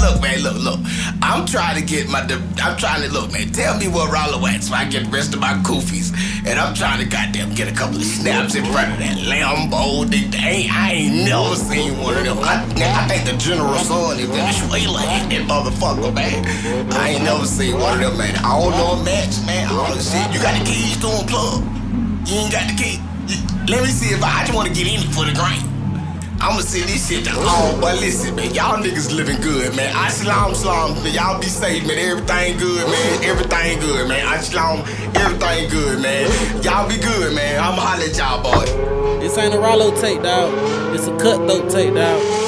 look. I'm trying to get look, man. Tell me what Rollo at so I get the rest of my goofies. And I'm trying to goddamn get a couple of snaps in front of that Lambo. I ain't never seen one of them. I think the General Son in Venezuela hit that motherfucker, man. I ain't never seen one of them, man. I don't know a match, man. All the shit. You got the keys to them, plug? You ain't got the key. Let me see if I just want to get in it for the grain. I'ma send this shit to all, but listen, man, y'all niggas living good, man. I shalom, man. Y'all be safe, man. Everything good, man. Everything good, man. I shalom, everything good, man. Y'all be good, man. I'ma holler at y'all, boy. This ain't a Rollo tape, dog. It's a cutthroat tape, dog.